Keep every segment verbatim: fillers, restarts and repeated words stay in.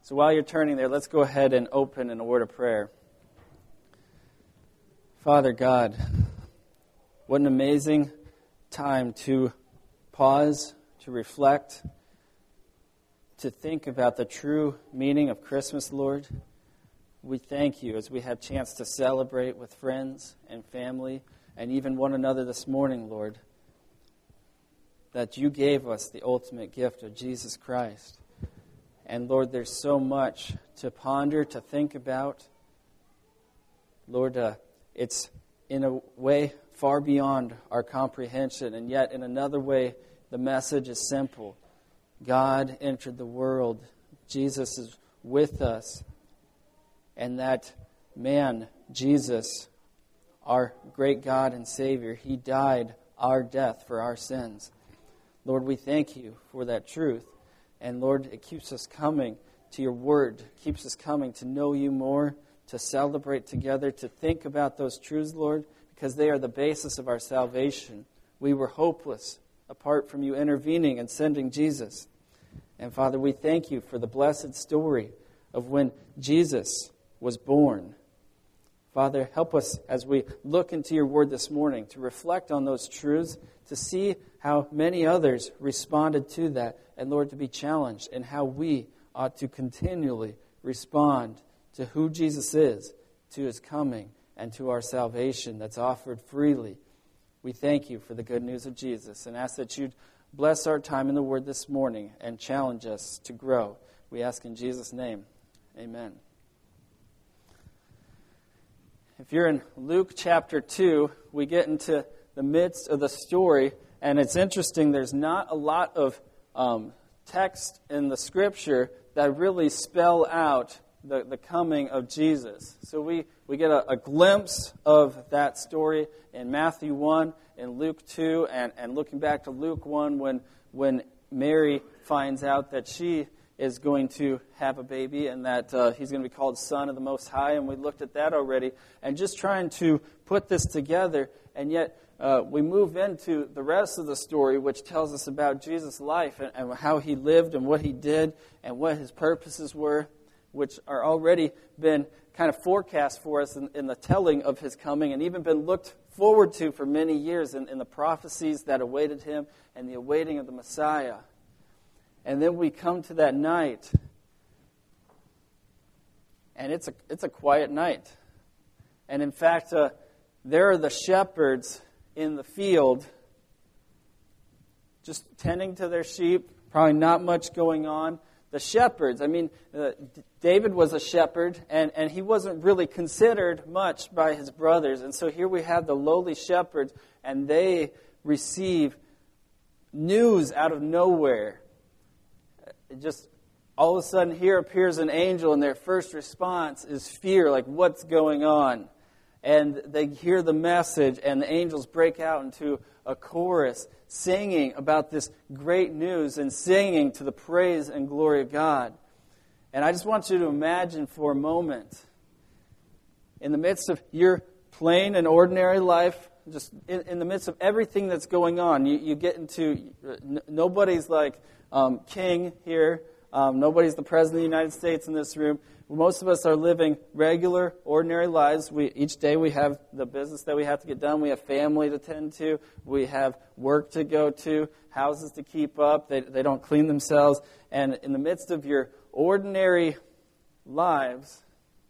So while you're turning there, let's go ahead and open in a word of prayer. Father God, what an amazing time to pause, to reflect, to think about the true meaning of Christmas, Lord. We thank you as we have a chance to celebrate with friends and family and even one another this morning, Lord, that you gave us the ultimate gift of Jesus Christ. And Lord, there's so much to ponder, to think about. Lord, uh, it's in a way far beyond our comprehension, and yet in another way, the message is simple. God entered the world. Jesus is with us. And that man, Jesus, our great God and Savior, He died our death for our sins. Lord, we thank you for that truth. And Lord, it keeps us coming to your word, keeps us coming to know you more, to celebrate together, to think about those truths, Lord, because they are the basis of our salvation. We were hopeless apart from you intervening and sending Jesus. And Father, we thank you for the blessed story of when Jesus was born. Father, help us as we look into your word this morning to reflect on those truths, to see how many others responded to that, and Lord, to be challenged in how we ought to continually respond to who Jesus is, to his coming, and to our salvation that's offered freely. We thank you for the good news of Jesus and ask that you'd bless our time in the word this morning and challenge us to grow. We ask in Jesus' name, amen. If you're in Luke chapter two, we get into the midst of the story, and it's interesting, there's not a lot of um, text in the Scripture that really spell out the, the coming of Jesus. So we, we get a, a glimpse of that story in Matthew one, in Luke two, and, and looking back to Luke one when, when Mary finds out that she is going to have a baby and that uh, he's going to be called Son of the Most High, and we looked at that already, and just trying to put this together, and yet uh, we move into the rest of the story, which tells us about Jesus' life and, and how he lived and what he did and what his purposes were, which are already been kind of forecast for us in, in the telling of his coming and even been looked forward to for many years in, in the prophecies that awaited him and the awaiting of the Messiah. And then we come to that night, and it's a it's a quiet night. And in fact, uh, there are the shepherds in the field just tending to their sheep, probably not much going on. The shepherds, I mean, uh, David was a shepherd, and, and he wasn't really considered much by his brothers. And so here we have the lowly shepherds, and they receive news out of nowhere. It just, all of a sudden, here appears an angel, and their first response is fear, like, what's going on? And they hear the message, and the angels break out into a chorus, singing about this great news and singing to the praise and glory of God. And I just want you to imagine for a moment, in the midst of your plain and ordinary life, just in, in the midst of everything that's going on, you, you get into, n- nobody's like um, king here, um, nobody's the president of the United States in this room. Most of us are living regular, ordinary lives. We each day we have the business that we have to get done. We have family to tend to. We have work to go to, houses to keep up. They, they don't clean themselves. And in the midst of your ordinary lives,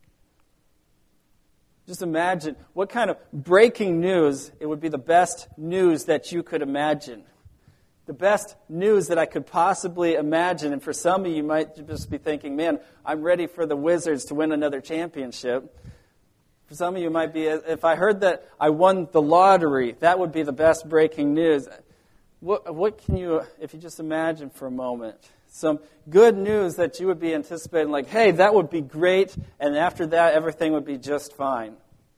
just imagine what kind of breaking news, it would be the best news that you could imagine. The best news that I could possibly imagine. And for some of you, you might just be thinking, man, I'm ready for the Wizards to win another championship. For some of you, it might be, if I heard that I won the lottery, that would be the best breaking news. What, what can you, if you just imagine for a moment, some good news that you would be anticipating, like, hey, that would be great, and after that, everything would be just fine.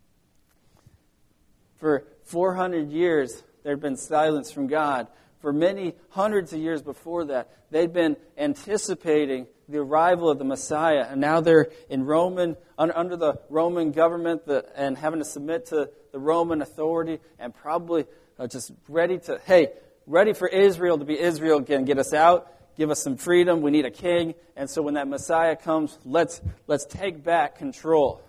For four hundred years, there had been silence from God. For many hundreds of years before that, they'd been anticipating the arrival of the Messiah, and now they're in Roman, under the Roman government the, and having to submit to the Roman authority, and probably uh, just ready to, hey, ready for Israel to be Israel again. Get us out, give us some freedom. We need a king. And so when that Messiah comes, let's let's take back control.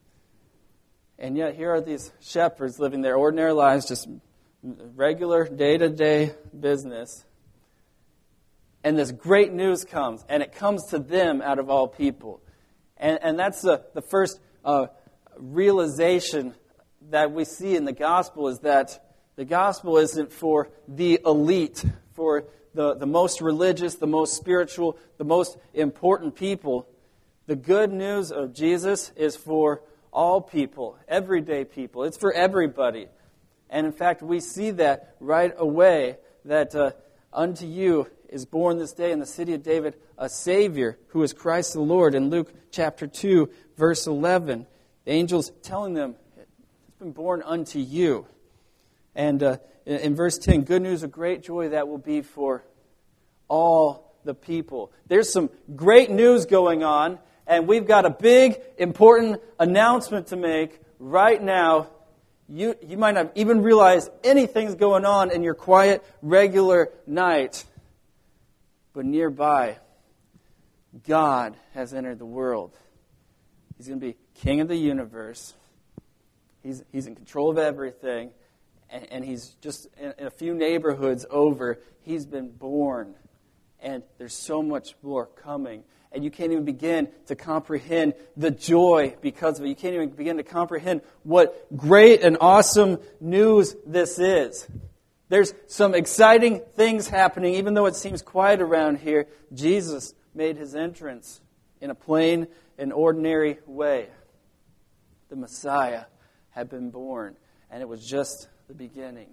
And yet here are these shepherds living their ordinary lives, just regular day-to-day business. And this great news comes, and it comes to them out of all people. And, and that's the, the first uh, realization that we see in the gospel, is that the gospel isn't for the elite, for the, the most religious, the most spiritual, the most important people. The good news of Jesus is for all people, everyday people. It's for everybody. And in fact, we see that right away, that uh, unto you is born this day in the city of David a Savior, who is Christ the Lord. In Luke chapter two, verse eleven, the angel's telling them, it's been born unto you. And uh, in, in verse ten, good news of great joy that will be for all the people. There's some great news going on, and we've got a big, important announcement to make right now. You, you might not even realize anything's going on in your quiet, regular night. But nearby, God has entered the world. He's going to be king of the universe. He's, he's in control of everything. And, and he's just in, in a few neighborhoods over, he's been born. And there's so much more coming. And you can't even begin to comprehend the joy because of it. You can't even begin to comprehend what great and awesome news this is. There's some exciting things happening, even though it seems quiet around here. Jesus made his entrance in a plain and ordinary way. The Messiah had been born, and it was just the beginning.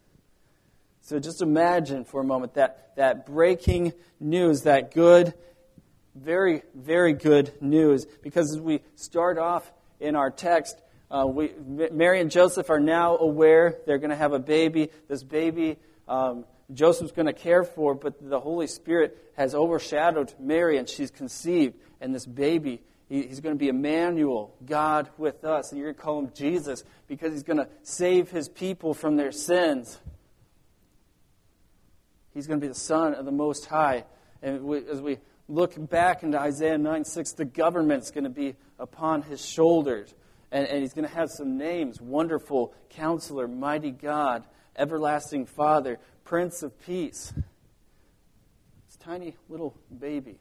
So just imagine for a moment that, that breaking news, that good, very, very good news. Because as we start off in our text, uh, we, Mary and Joseph are now aware they're going to have a baby. This baby, um, Joseph's going to care for, but the Holy Spirit has overshadowed Mary, and she's conceived. And this baby, he, he's going to be Emmanuel, God with us. And you're going to call him Jesus because he's going to save his people from their sins. He's going to be the Son of the Most High. And we, as we look back into Isaiah nine six, the government's going to be upon his shoulders. And, and he's going to have some names: Wonderful Counselor, Mighty God, Everlasting Father, Prince of Peace. This tiny little baby.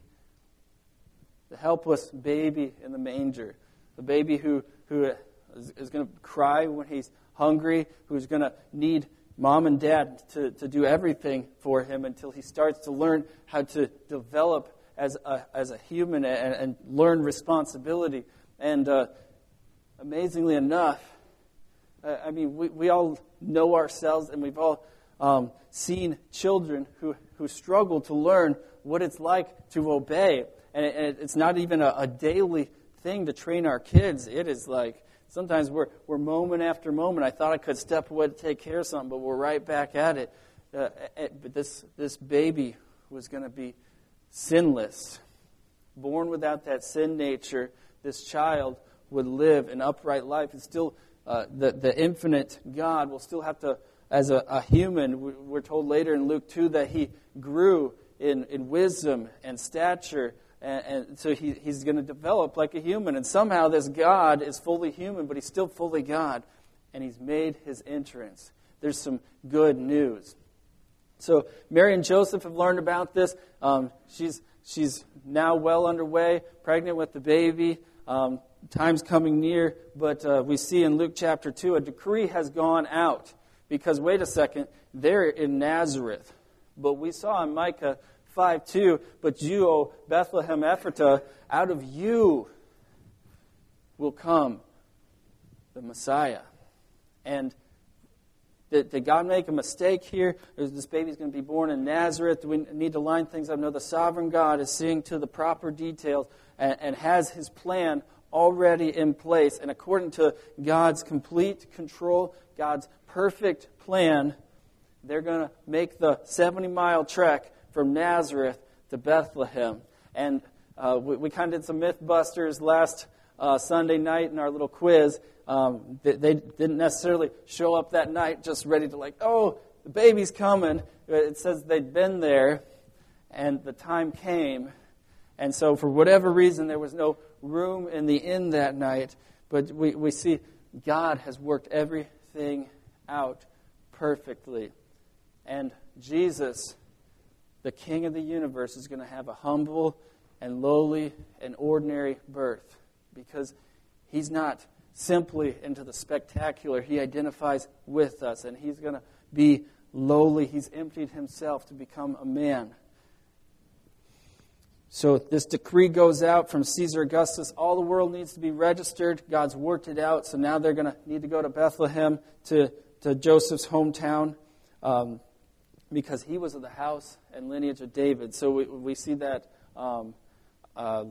The helpless baby in the manger. The baby who, who is, is going to cry when he's hungry, who's going to need mom and dad to, to do everything for him until he starts to learn how to develop as a, as a human and, and learn responsibility. And uh, amazingly enough, uh, I mean, we, we all know ourselves, and we've all um, seen children who, who struggle to learn what it's like to obey. And, it, and it's not even a, a daily thing to train our kids. It is like, sometimes we're, we're moment after moment. I thought I could step away to take care of something, but we're right back at it. Uh, but this, this baby was going to be sinless. Born without that sin nature, this child would live an upright life. And still, uh, the, the infinite God will still have to, as a, a human, we're told later in Luke two that he grew in, in wisdom and stature. And, and so he, he's going to develop like a human. And somehow this God is fully human, but he's still fully God. And he's made his entrance. There's some good news. So Mary and Joseph have learned about this. Um, she's she's now well underway, pregnant with the baby. Um, time's coming near. But uh, we see in Luke chapter two, a decree has gone out. Because, wait a second, they're in Nazareth. But we saw in Micah five two, but you, O Bethlehem Ephratah, out of you will come the Messiah. And did, did God make a mistake here? This baby's going to be born in Nazareth. Do we need to line things up? No, the sovereign God is seeing to the proper details and, and has his plan already in place. And according to God's complete control, God's perfect plan, they're going to make the seventy-mile trek from Nazareth to Bethlehem. And uh, we, we kind of did some Mythbusters last uh, Sunday night in our little quiz. Um, they, they didn't necessarily show up that night just ready to like, oh, the baby's coming. It says they'd been there. and the time came. And so for whatever reason, there was no room in the inn that night. But we, we see God has worked everything out perfectly. And Jesus, the King of the universe, is going to have a humble and lowly and ordinary birth. Because he's not simply into the spectacular. He identifies with us. And he's going to be lowly. He's emptied himself to become a man. So this decree goes out from Caesar Augustus. All the world needs to be registered. God's worked it out. So now they're going to need to go to Bethlehem, to, to Joseph's hometown, um, because he was of the house and lineage of David. So we, we see that um, uh,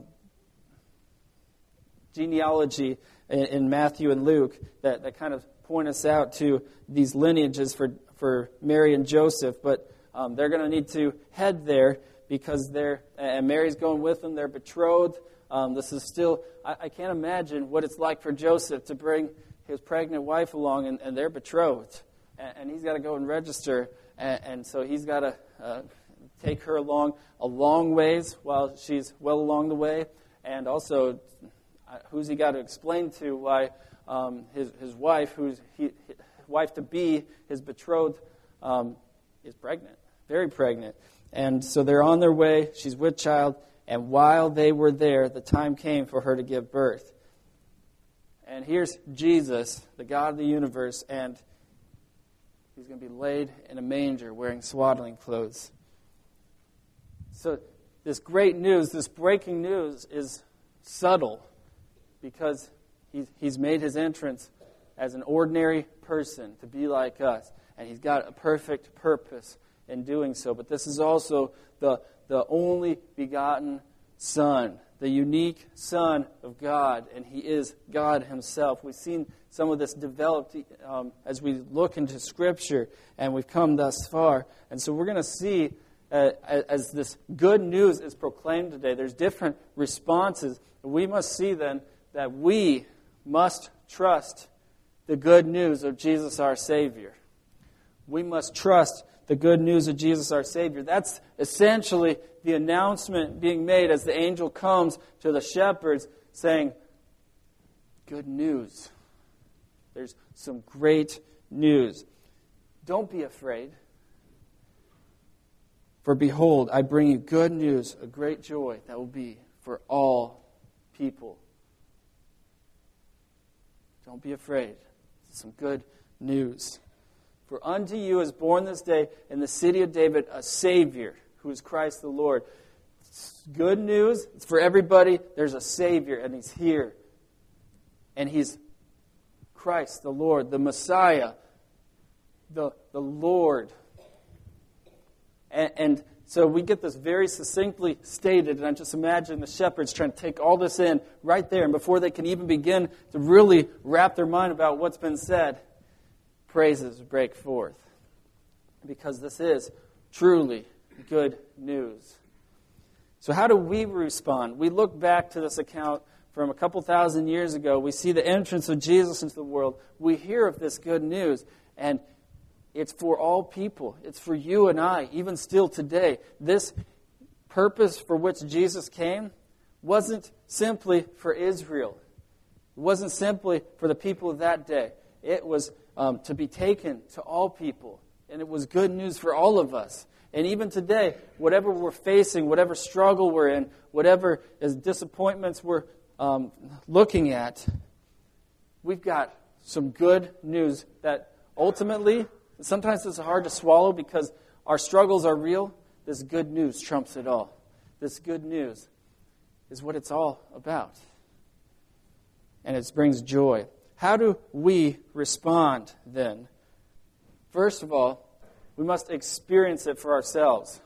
genealogy in, in Matthew and Luke that, that kind of point us out to these lineages for, for Mary and Joseph. But um, they're going to need to head there, because they're, and Mary's going with them, they're betrothed. Um, this is still, I, I can't imagine what it's like for Joseph to bring his pregnant wife along, and, and they're betrothed. And, and he's got to go and register, and, and so he's got to uh, take her along a long ways while she's well along the way. And also, uh, who's he got to explain to why um, his, his wife, who's he, his wife-to-be, his betrothed, um, is pregnant, very pregnant. And so they're on their way. She's with child. And while they were there, the time came for her to give birth. And here's Jesus, the God of the universe, and he's going to be laid in a manger wearing swaddling clothes. So this great news, this breaking news is subtle, because he's, he's made his entrance as an ordinary person to be like us. And he's got a perfect purpose in doing so. But this is also the, the only begotten Son, the unique Son of God, and he is God himself. We've seen some of this developed um, as we look into Scripture, and we've come thus far. And so we're going to see, uh, as this good news is proclaimed today, there's different responses. We must see then that we must trust the good news of Jesus our Savior. We must trust the good news of Jesus our Savior. That's essentially the announcement being made as the angel comes to the shepherds saying, good news. There's some great news. Don't be afraid. For behold, I bring you good news, a great joy that will be for all people. Don't be afraid. Some good news. For unto you is born this day in the city of David a Savior, who is Christ the Lord. It's good news. It's for everybody. There's a Savior, and he's here. And he's Christ the Lord, the Messiah, the, the Lord. And, and so we get this very succinctly stated, and I just imagine the shepherds trying to take all this in right there, and before they can even begin to really wrap their mind about what's been said, praises break forth, because this is truly good news. So how do we respond? We look back to this account from a couple thousand years ago. We see the entrance of Jesus into the world. We hear of this good news, and it's for all people. It's for you and I, even still today. This purpose for which Jesus came wasn't simply for Israel. It wasn't simply for the people of that day. It was Um, to be taken to all people. And it was good news for all of us. And even today, whatever we're facing, whatever struggle we're in, whatever is disappointments we're um, looking at, we've got some good news that ultimately, sometimes it's hard to swallow because our struggles are real. This good news trumps it all. This good news is what it's all about. And it brings joy. How do we respond then? First of all, we must experience it for ourselves.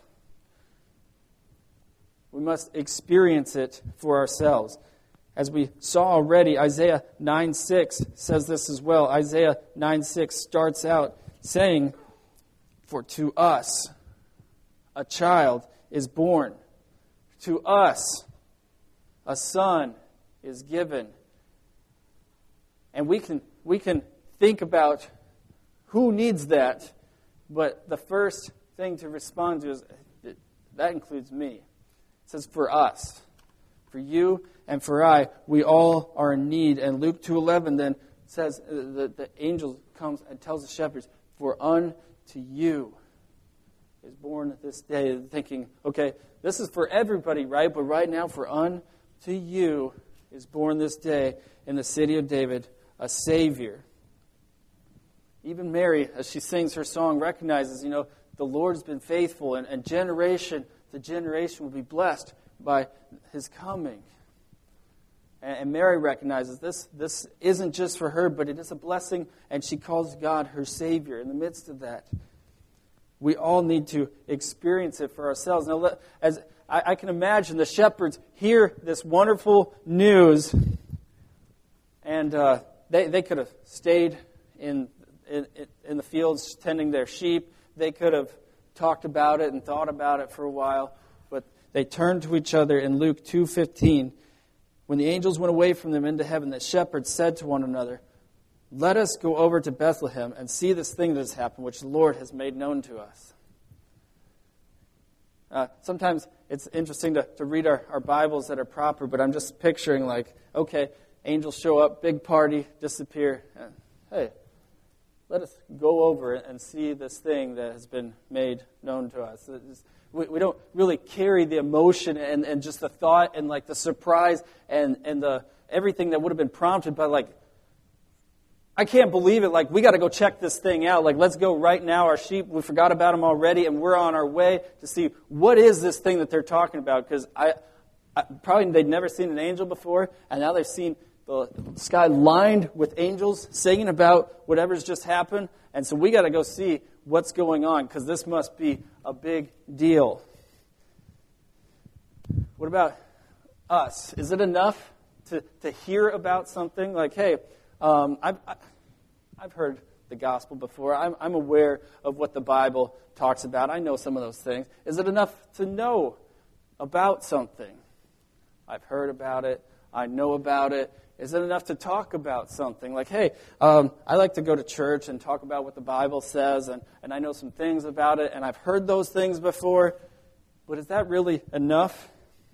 We must experience it for ourselves. As we saw already, Isaiah nine six says this as well. Isaiah nine six starts out saying, for to us a child is born. To us a son is given. And we can we can think about who needs that, but the first thing to respond to is That includes me. It says for us, for you and for I, we all are in need. And Luke two eleven then says, uh, the, the angel comes and tells the shepherds, for unto you is born this day. Thinking, okay, this is for everybody, right? But right now, for unto you is born this day in the city of David a Savior. Even Mary, as she sings her song, recognizes, you know, the Lord's been faithful, and, and generation to generation will be blessed by His coming. And, and Mary recognizes this, this isn't just for her, but it is a blessing, and she calls God her Savior in the midst of that. We all need to experience it for ourselves. Now, let, as I, I can imagine the shepherds hear this wonderful news, and uh, they, they could have stayed in, in, in the fields tending their sheep. They could have talked about it and thought about it for a while, but they turned to each other in Luke two fifteen. When the angels went away from them into heaven, the shepherds said to one another, let us go over to Bethlehem and see this thing that has happened, which the Lord has made known to us. Uh, sometimes it's interesting to, to read our, our Bibles that are proper, but I'm just picturing like, okay, angels show up, big party, disappear. And, hey, let us go over and see this thing that has been made known to us. It's, we, we don't really carry the emotion and, and just the thought and like the surprise and, and the everything that would have been prompted by like, I can't believe it. Like, we got to go check this thing out. Like, let's go right now. Our sheep, we forgot about them already, and we're on our way to see what is this thing that they're talking about. Because I, I probably they'd never seen an angel before, and now they've seen the sky lined with angels singing about whatever's just happened. And so we got to go see what's going on, because this must be a big deal. What about us? Is it enough to, to hear about something like, hey, Um, I've, I've heard the gospel before. I'm, I'm aware of what the Bible talks about. I know some of those things. Is it enough to know about something? I've heard about it. I know about it. Is it enough to talk about something? Like, hey, um, I like to go to church and talk about what the Bible says, and, and I know some things about it, and I've heard those things before. But is that really enough?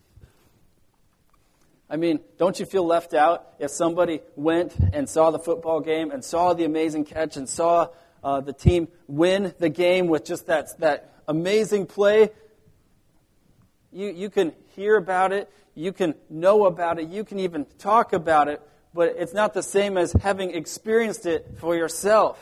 I mean, don't you feel left out if somebody went and saw the football game and saw the amazing catch and saw uh, the team win the game with just that, that amazing play? You, you can hear about it. You can know about it. You can even talk about it. But it's not the same as having experienced it for yourself.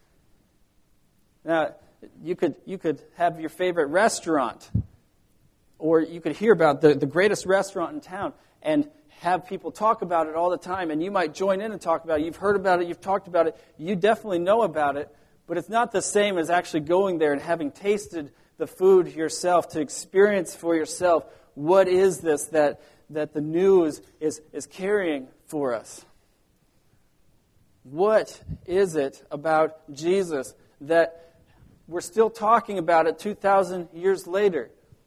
Now, you could, you could have your favorite restaurant, or you could hear about the, the greatest restaurant in town, and have people talk about it all the time, and you might join in and talk about it. You've heard about it, you've talked about it, you definitely know about it, but it's not the same as actually going there and having tasted the food yourself, to experience for yourself what is this that, that the news is, is carrying for us. What is it about Jesus that we're still talking about it two thousand years later?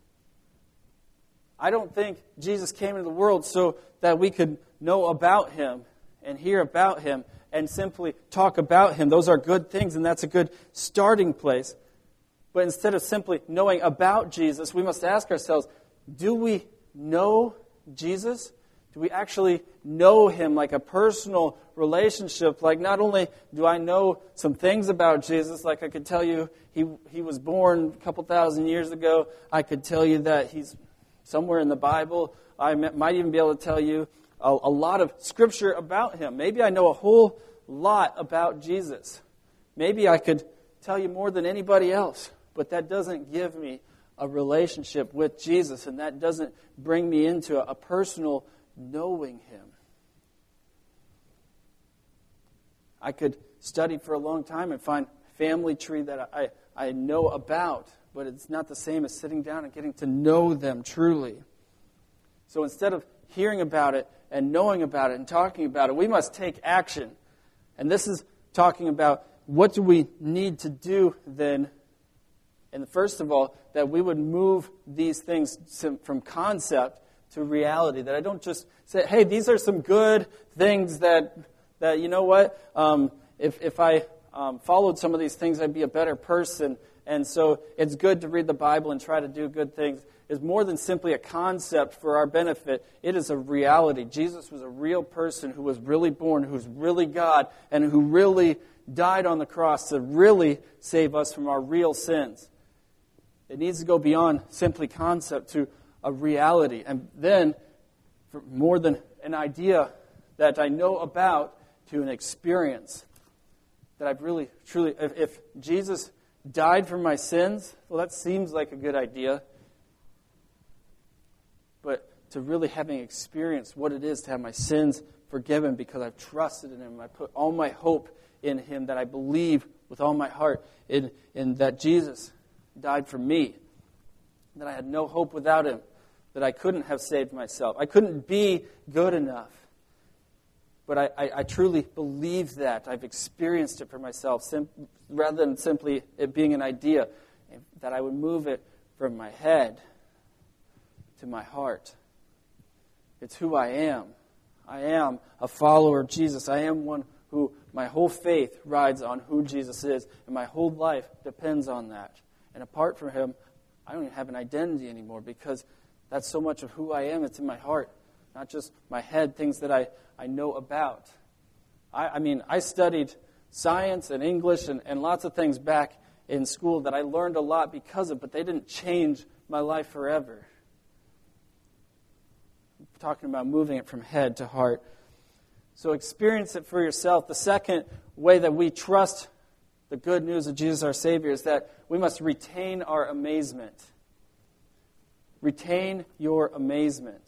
I don't think Jesus came into the world so that we could know about Him and hear about Him and simply talk about Him. Those are good things, and that's a good starting place. But instead of simply knowing about Jesus, we must ask ourselves, do we know Jesus? Do we actually know Him like a personal relationship? Like, not only do I know some things about Jesus, like I could tell you he, he was born a couple thousand years ago. I could tell you that He's somewhere in the Bible. I might even be able to tell you a, a lot of Scripture about Him. Maybe I know a whole lot about Jesus. Maybe I could tell you more than anybody else. But that doesn't give me a relationship with Jesus, and that doesn't bring me into a, a personal knowing Him. I could study for a long time and find a family tree that I, I know about, but it's not the same as sitting down and getting to know them truly. So instead of hearing about it and knowing about it and talking about it, we must take action. And this is talking about what do we need to do then. And first of all, that we would move these things from concept to reality. That I don't just say, hey, these are some good things that, that you know what, um, if, if I um, followed some of these things, I'd be a better person. And so it's good to read the Bible and try to do good things. is more than simply a concept for our benefit. It is a reality. Jesus was a real person who was really born, who's really God, and who really died on the cross to really save us from our real sins. It needs to go beyond simply concept to a reality. And then, for more than an idea that I know about, to an experience that I've really, truly, if, if Jesus died for my sins, well, that seems like a good idea. But to really having experienced what it is to have my sins forgiven because I've trusted in Him, I put all my hope in Him, that I believe with all my heart in, in that Jesus died for me, that I had no hope without Him, that I couldn't have saved myself. I couldn't be good enough. But I, I, I truly believe that. I've experienced it for myself, sim- rather than simply it being an idea, that I would move it from my head to my heart. It's who I am. I am a follower of Jesus. I am one who my whole faith rides on who Jesus is, and my whole life depends on that. And apart from Him, I don't even have an identity anymore, because that's so much of who I am. It's in my heart, not just my head, things that I, I know about. I, I mean, I studied science and English and, and lots of things back in school that I learned a lot because of, but they didn't change my life forever. I'm talking about moving it from head to heart. So experience it for yourself. The second way that we trust the good news of Jesus our Savior is that we must retain our amazement. Retain your amazement.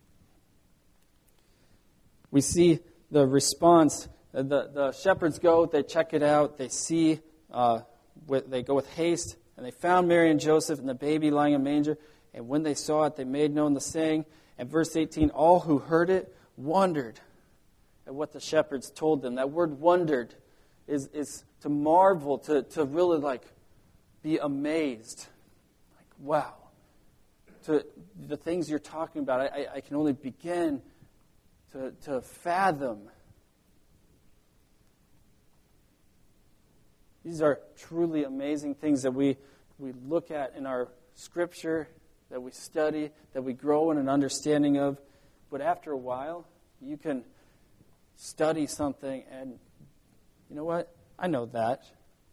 We see the response. The, the shepherds go, they check it out, they see, uh, with, they go with haste, and they found Mary and Joseph and the baby lying in a manger. And when they saw it, they made known the saying. And verse eighteen, all who heard it wondered at what the shepherds told them. That word wondered is, is to marvel, to, to really like be amazed. Like, wow. To the things you're talking about, I, I can only begin to, to fathom. These are truly amazing things that we, we look at in our Scripture, that we study, that we grow in an understanding of. But after a while, you can study something and, you know what? I know that.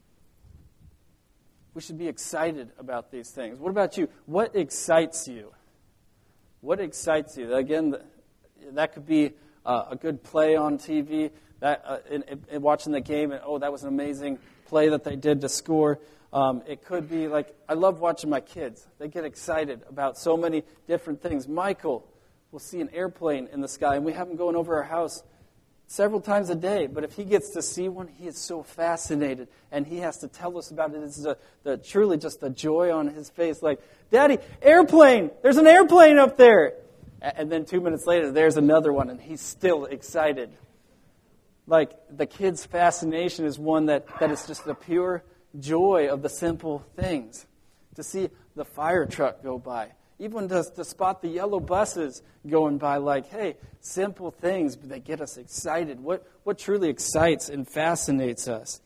We should be excited about these things. What about you? What excites you? What excites you? Again, that could be uh, a good play on T V, that uh, in, in watching the game, and oh, that was an amazing play that they did to score. Um, it could be like, I love watching my kids. They get excited about so many different things. Michael will see an airplane in the sky, and we have him going over our house several times a day. But if he gets to see one, he is so fascinated, and he has to tell us about it. It's the, the, truly just the joy on his face. Like, Daddy, airplane! There's an airplane up there! And then two minutes later, there's another one, and he's still excited. Like, the kid's fascination is one that, that is just the pure joy of the simple things. To see the fire truck go by. Even to, to spot the yellow buses going by, like, hey, simple things, but they get us excited. What, what truly excites and fascinates us?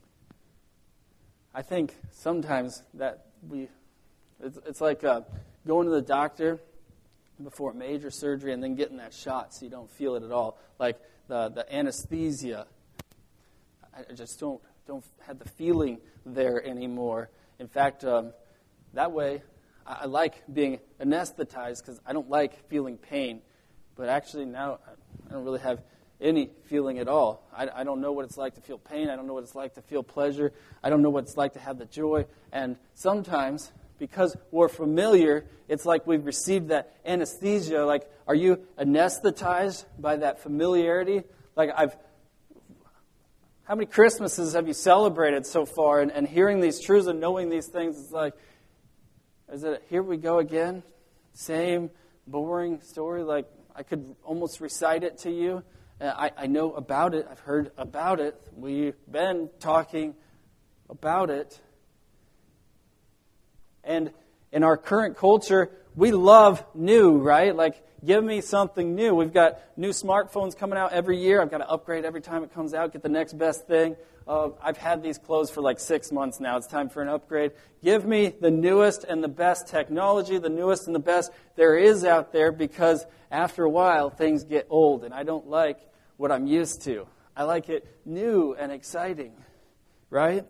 I think sometimes that we, it's, it's like uh, going to the doctor before major surgery and then getting that shot so you don't feel it at all. Like the, the anesthesia. I just don't don't have the feeling there anymore. In fact, um, that way, I, I like being anesthetized because I don't like feeling pain. But actually now, I don't really have any feeling at all. I, I don't know what it's like to feel pain. I don't know what it's like to feel pleasure. I don't know what it's like to have the joy. And sometimes, because we're familiar, it's like we've received that anesthesia. Like, are you anesthetized by that familiarity? Like, I've How many Christmases have you celebrated so far? And, and hearing these truths and knowing these things, it's like, is it, here we go again? Same boring story. Like, I could almost recite it to you. I, I know about it. I've heard about it. We've been talking about it. And in our current culture, we love new, right? Like, give me something new. We've got new smartphones coming out every year. I've got to upgrade every time it comes out, get the next best thing. Uh, I've had these clothes for like six months now. It's time for an upgrade. Give me the newest and the best technology, the newest and the best there is out there, because after a while, things get old, and I don't like what I'm used to. I like it new and exciting, right?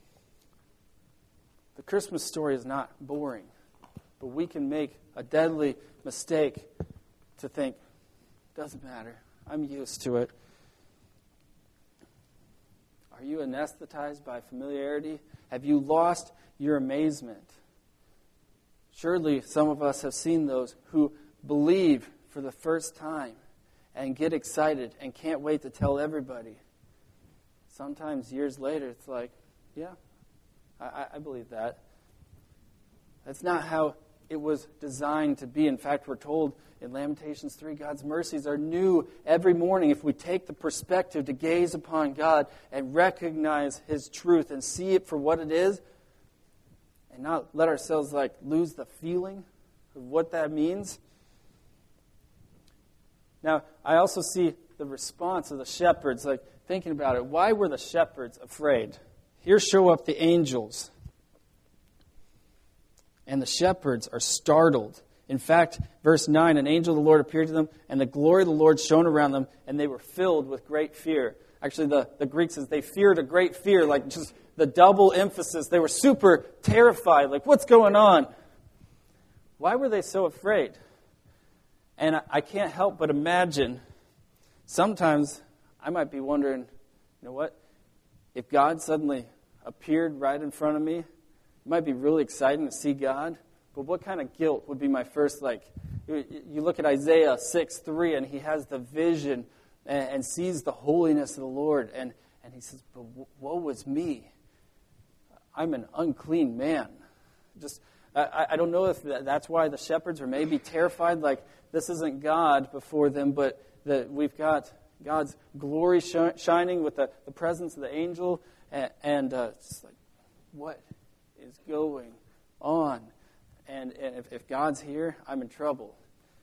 The Christmas story is not boring, but we can make a deadly mistake to think, doesn't matter, I'm used to it. Are you anesthetized by familiarity? Have you lost your amazement? Surely some of us have seen those who believe for the first time and get excited and can't wait to tell everybody. Sometimes years later, it's like, yeah, I, I believe that. That's not how it was designed to be. In fact, we're told in Lamentations three, God's mercies are new every morning if we take the perspective to gaze upon God and recognize His truth and see it for what it is, and not let ourselves like lose the feeling of what that means. Now, I also see the response of the shepherds, like thinking about it. Why were the shepherds afraid? Here show up the angels. And the shepherds are startled. In fact, verse nine, an angel of the Lord appeared to them, and the glory of the Lord shone around them, and they were filled with great fear. Actually, the, the Greek says they feared a great fear, like just the double emphasis. They were super terrified, like, what's going on? Why were they so afraid? And I, I can't help but imagine, sometimes I might be wondering, you know what? If God suddenly appeared right in front of me, it might be really exciting to see God, but what kind of guilt would be my first, like, you look at Isaiah six three, and he has the vision and, and sees the holiness of the Lord, and, and he says, but woe is me. I'm an unclean man. Just, I, I don't know if that, that's why the shepherds are maybe terrified, like, this isn't God before them, but that we've got God's glory sh- shining with the, the presence of the angel, and, and uh, it's like, what is going on? And, and if, if God's here, I'm in trouble.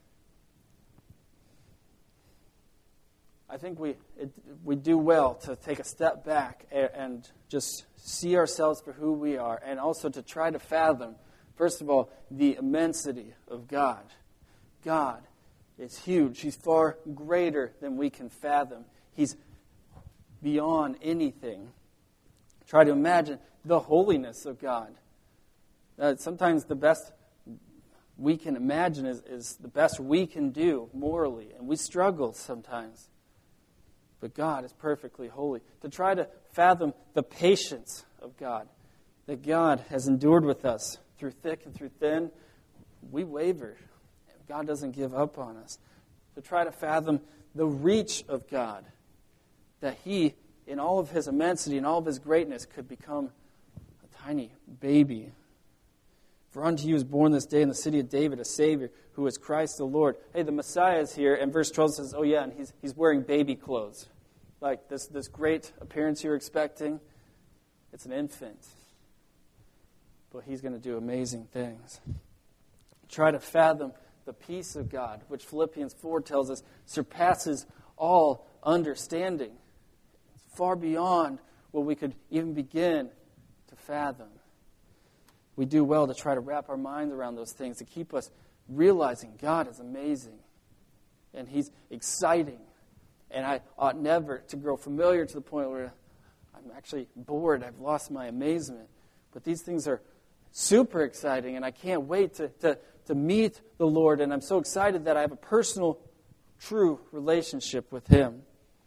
I think we it, we do well to take a step back and, and just see ourselves for who we are, and also to try to fathom, first of all, the immensity of God. God is huge. He's far greater than we can fathom. He's beyond anything. Try to imagine the holiness of God. Uh, sometimes the best we can imagine is, is the best we can do morally, and we struggle sometimes. But God is perfectly holy. To try to fathom the patience of God, that God has endured with us through thick and through thin, we waver. God doesn't give up on us. To try to fathom the reach of God, that He, in all of His immensity and all of His greatness, could become a tiny baby. For unto you is born this day in the city of David a Savior, who is Christ the Lord. Hey, the Messiah is here, and verse twelve says, oh yeah, and he's he's wearing baby clothes. Like this, this great appearance you're expecting, it's an infant. But He's going to do amazing things. Try to fathom the peace of God, which Philippians four tells us surpasses all understanding. It's far beyond what we could even begin to fathom. We do well to try to wrap our minds around those things, to keep us realizing God is amazing and He's exciting. And I ought never to grow familiar to the point where I'm actually bored, I've lost my amazement. But these things are super exciting, and I can't wait to, to, to meet the Lord, and I'm so excited that I have a personal, true relationship with Him.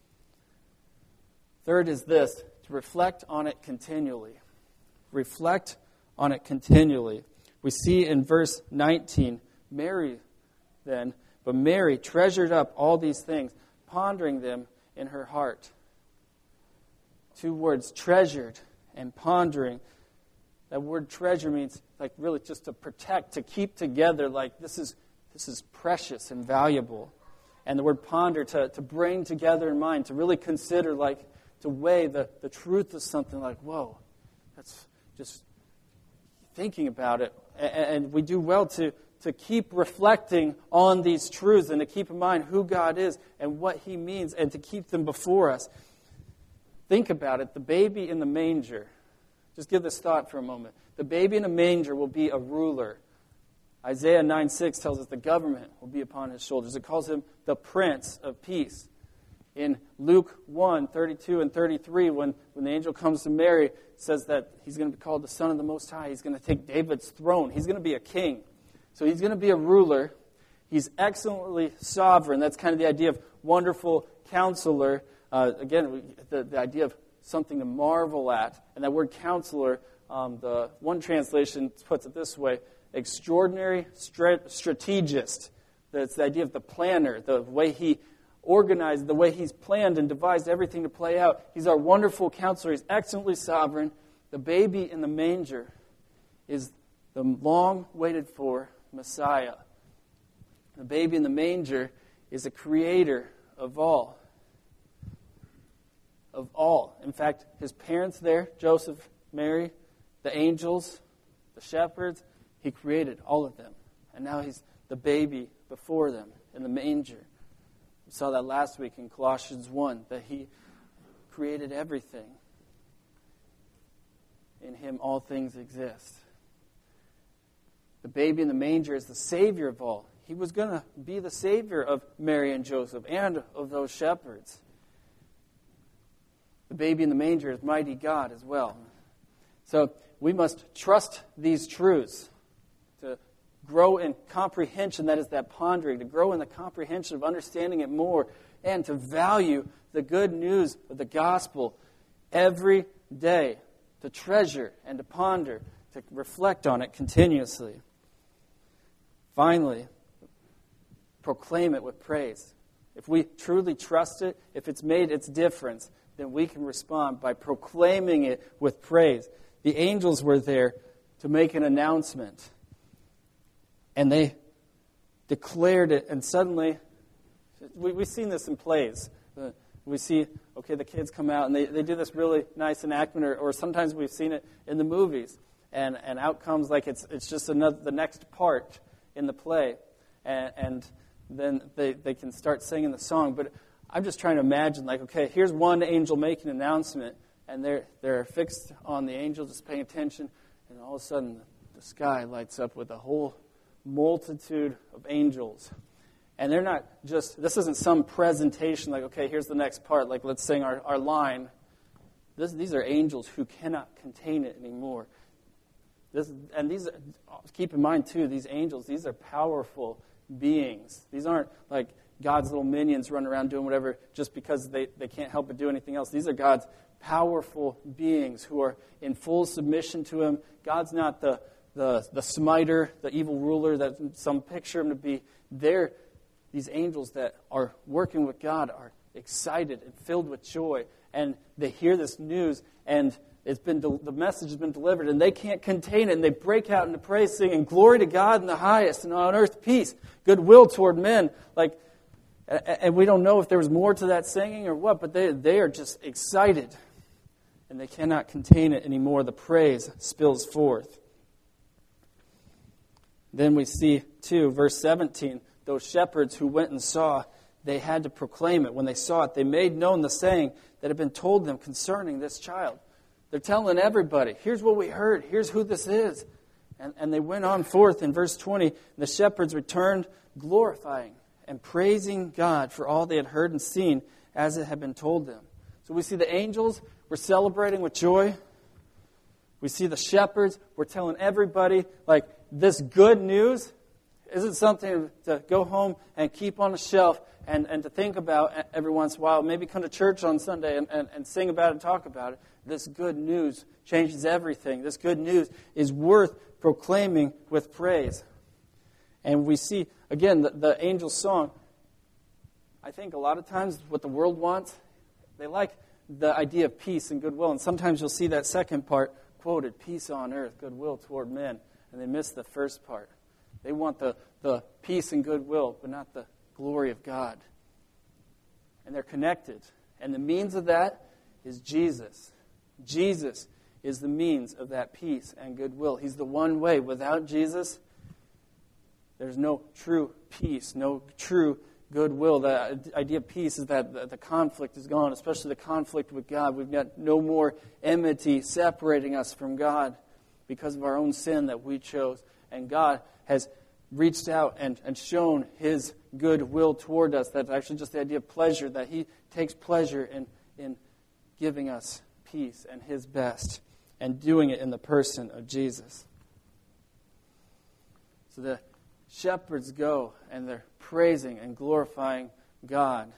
Third is this, to reflect on it continually. Reflect on it continually. We see in verse nineteen, Mary then, but Mary treasured up all these things, pondering them in her heart. Two words, treasured and pondering. That word treasure means like really just to protect, to keep together, like this is this is precious and valuable. And the word ponder, to, to bring together in mind, to really consider, like to weigh the, the truth of something, like, whoa, that's just thinking about it. And, and we do well to, to keep reflecting on these truths and to keep in mind who God is and what He means and to keep them before us. Think about it. The baby in the manger. Just give this thought for a moment. The baby in the manger will be a ruler. Isaiah nine six tells us the government will be upon His shoulders. It calls Him the Prince of Peace. In Luke one thirty-two and thirty-three, when, when the angel comes to Mary, it says that He's going to be called the Son of the Most High. He's going to take David's throne. He's going to be a king. So He's going to be a ruler. He's excellently sovereign. That's kind of the idea of wonderful counselor. Uh, again, the, the idea of something to marvel at. And that word counselor, um, the one translation puts it this way, extraordinary strat- strategist. That's the idea of the planner, the way he organized, the way He's planned and devised everything to play out. He's our wonderful counselor. He's excellently sovereign. The baby in the manger is the long-waited for Messiah. The baby in the manger is a creator of all. Of all. In fact, His parents there, Joseph, Mary, the angels, the shepherds, He created all of them. And now He's the baby before them in the manger. We saw that last week in Colossians one, that He created everything. In Him all things exist. The baby in the manger is the Savior of all. He was going to be the Savior of Mary and Joseph and of those shepherds. The baby in the manger is mighty God as well. So we must trust these truths to grow in comprehension, that is that pondering, to grow in the comprehension of understanding it more, and to value the good news of the gospel every day, to treasure and to ponder, to reflect on it continuously. Finally, proclaim it with praise. If we truly trust it, if it's made its difference, then we can respond by proclaiming it with praise. The angels were there to make an announcement. And they declared it, and suddenly, we, we've seen this in plays. Uh, we see, okay, the kids come out, and they, they do this really nice enactment, or, or sometimes we've seen it in the movies. And, and out comes like it's it's just another the next part in the play. And, and then they, they can start singing the song. But I'm just trying to imagine, like, okay, here's one angel making an announcement, and they're they're fixed on the angel, just paying attention, and all of a sudden the sky lights up with a whole multitude of angels. And they're not just, this isn't some presentation like, okay, here's the next part, like let's sing our, our line. This, these are angels who cannot contain it anymore. This, and these, keep in mind too, these angels, these are powerful beings. These aren't like God's little minions running around doing whatever just because they, they can't help but do anything else. These are God's powerful beings who are in full submission to Him. God's not the the the smiter, the evil ruler that some picture Him to be. They're these angels that are working with God are excited and filled with joy, and they hear this news, and it's been de- the message has been delivered, and they can't contain it, and they break out into praise, singing, "Glory to God in the highest, and on earth peace, goodwill toward men." Like, and we don't know if there was more to that singing or what, but they they are just excited, and they cannot contain it anymore. The praise spills forth. Then we see, too, verse seventeen, those shepherds who went and saw, they had to proclaim it. When they saw it, they made known the saying that had been told them concerning this child. They're telling everybody, here's what we heard, here's who this is. And, and they went on forth in verse twenty, the shepherds returned glorifying and praising God for all they had heard and seen as it had been told them. So we see the angels were celebrating with joy. We see the shepherds were telling everybody, like, this good news isn't something to go home and keep on a shelf and, and to think about every once in a while. Maybe come to church on Sunday and, and, and sing about it and talk about it. This good news changes everything. This good news is worth proclaiming with praise. And we see, again, the, the angel's song. I think a lot of times what the world wants, they like the idea of peace and goodwill. And sometimes you'll see that second part quoted, peace on earth, goodwill toward men. And they miss the first part. They want the, the peace and goodwill, but not the glory of God. And they're connected. And the means of that is Jesus. Jesus is the means of that peace and goodwill. He's the one way. Without Jesus, there's no true peace, no true goodwill. The idea of peace is that the conflict is gone, especially the conflict with God. We've got no more enmity separating us from God because of our own sin that we chose. And God has reached out and, and shown His goodwill toward us. That's actually just the idea of pleasure, that He takes pleasure in, in giving us peace and His best, and doing it in the person of Jesus. So the shepherds go and they're praising and glorifying God.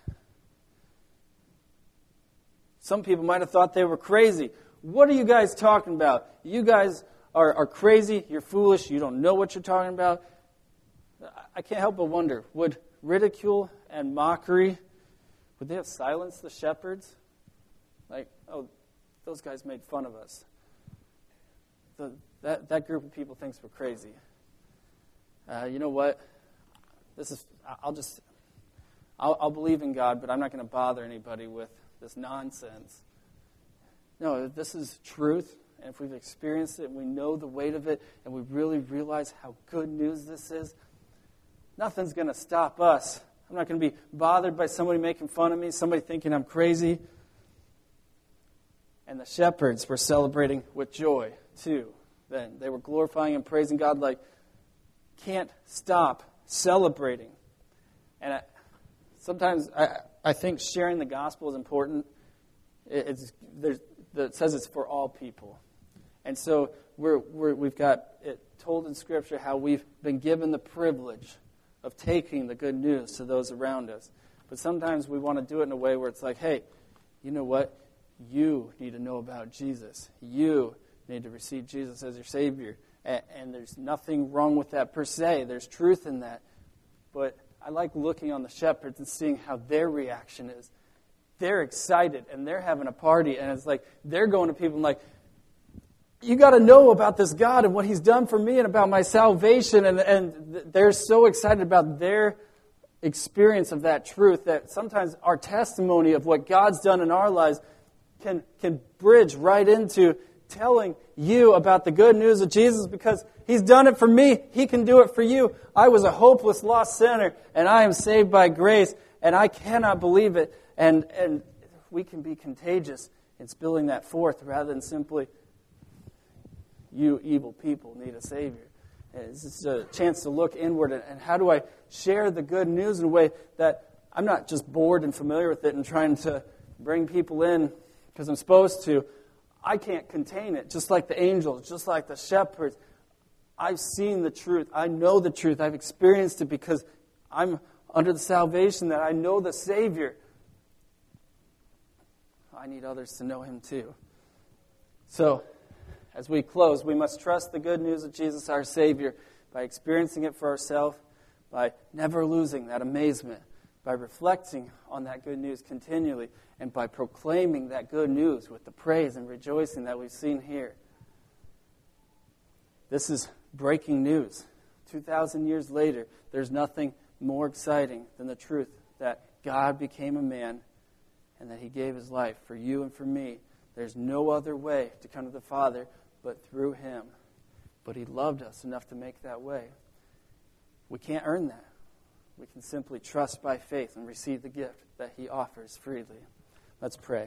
Some people might have thought they were crazy. What are you guys talking about? You guys are, are crazy, you're foolish, you don't know what you're talking about. I can't help but wonder, would ridicule and mockery, would they have silenced the shepherds? Like, oh, those guys made fun of us. The, that, that group of people thinks we're crazy. Uh, you know what? This is. I'll just. I'll, I'll believe in God, but I'm not going to bother anybody with this nonsense. No, this is truth, and if we've experienced it, and we know the weight of it, and we really realize how good news this is, nothing's going to stop us. I'm not going to be bothered by somebody making fun of me, somebody thinking I'm crazy. And the shepherds were celebrating with joy, too. Then they were glorifying and praising God like, can't stop celebrating. And I, sometimes I, I think sharing the gospel is important. It, it's, there's, it says it's for all people. And so we're, we're, we've got it told in Scripture how we've been given the privilege of taking the good news to those around us. But sometimes we want to do it in a way where it's like, hey, you know what? You need to know about Jesus. You need to receive Jesus as your Savior. And, and there's nothing wrong with that per se. There's truth in that. But I like looking on the shepherds and seeing how their reaction is. They're excited and they're having a party. And it's like they're going to people and like, you got to know about this God and what He's done for me and about my salvation. And, and they're so excited about their experience of that truth that sometimes our testimony of what God's done in our lives can, can bridge right into telling you about the good news of Jesus, because He's done it for me. He can do it for you. I was a hopeless, lost sinner, and I am saved by grace, and I cannot believe it. And, and we can be contagious in spilling that forth rather than simply, you evil people need a Savior. It's just a chance to look inward, and how do I share the good news in a way that I'm not just bored and familiar with it and trying to bring people in because I'm supposed to. I can't contain it, just like the angels, just like the shepherds. I've seen the truth. I know the truth. I've experienced it because I'm under the salvation that I know the Savior. I need others to know Him too. So, as we close, we must trust the good news of Jesus, our Savior, by experiencing it for ourselves, by never losing that amazement, by reflecting on that good news continually, and by proclaiming that good news with the praise and rejoicing that we've seen here. This is breaking news. two thousand years later, there's nothing more exciting than the truth that God became a man and that He gave His life for you and for me. There's no other way to come to the Father but through Him. But He loved us enough to make that way. We can't earn that. We can simply trust by faith and receive the gift that He offers freely. Let's pray.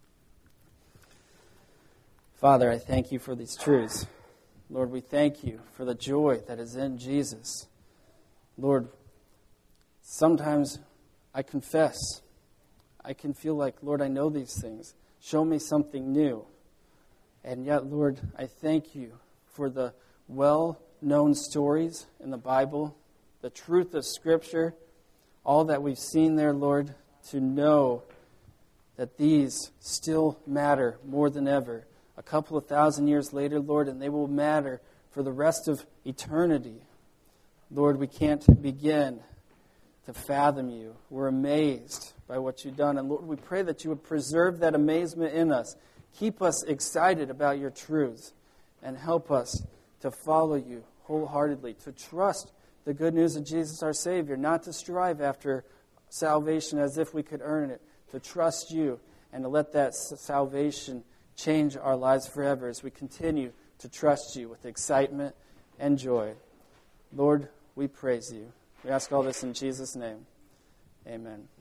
Father, I thank You for these truths. Lord, we thank You for the joy that is in Jesus. Lord, sometimes I confess, I can feel like, Lord, I know these things. Show me something new. And yet, Lord, I thank You for the well-known stories in the Bible, the truth of Scripture, all that we've seen there, Lord, to know that these still matter more than ever. A couple of thousand years later, Lord, and they will matter for the rest of eternity. Lord, we can't begin to fathom You. We're amazed by what You've done. And Lord, we pray that You would preserve that amazement in us. Keep us excited about Your truths and help us to follow You wholeheartedly, to trust the good news of Jesus our Savior, not to strive after salvation as if we could earn it, to trust You and to let that salvation change our lives forever as we continue to trust You with excitement and joy. Lord, We praise you. We ask all this in Jesus' name. Amen.